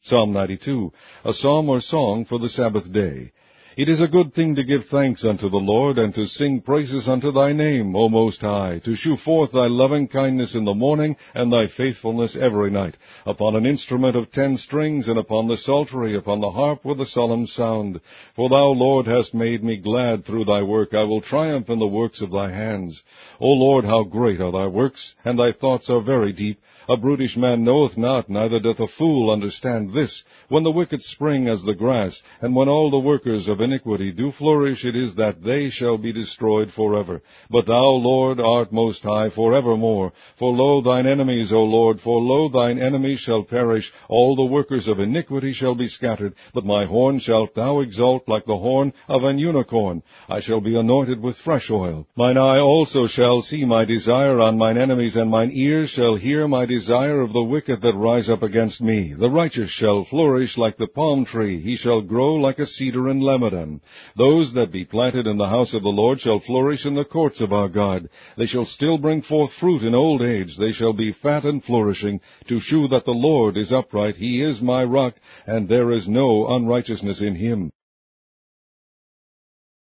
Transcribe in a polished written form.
Psalm 92, a psalm or song for the Sabbath day. It is a good thing to give thanks unto the Lord, and to sing praises unto thy name, O Most High, to shew forth thy loving kindness in the morning, and thy faithfulness every night, upon an instrument of 10 strings, and upon the psaltery, upon the harp with a solemn sound. For thou, Lord, hast made me glad through thy work. I will triumph in the works of thy hands. O Lord, how great are thy works, and thy thoughts are very deep. A brutish man knoweth not, neither doth a fool understand this. When the wicked spring as the grass, and when all the workers of iniquity do flourish, it is that they shall be destroyed forever. But thou, Lord, art most high forevermore. For lo, thine enemies, O Lord, for lo, thine enemies shall perish. All the workers of iniquity shall be scattered. But my horn shalt thou exalt like the horn of an unicorn. I shall be anointed with fresh oil. Mine eye also shall see my desire on mine enemies, and mine ears shall hear my desire of the wicked that rise up against me. The righteous shall flourish like the palm tree. He shall grow like a cedar in Lebanon. Those that be planted in the house of the Lord shall flourish in the courts of our God. They shall still bring forth fruit in old age. They shall be fat and flourishing, to shew that the Lord is upright. He is my rock, and there is no unrighteousness in him.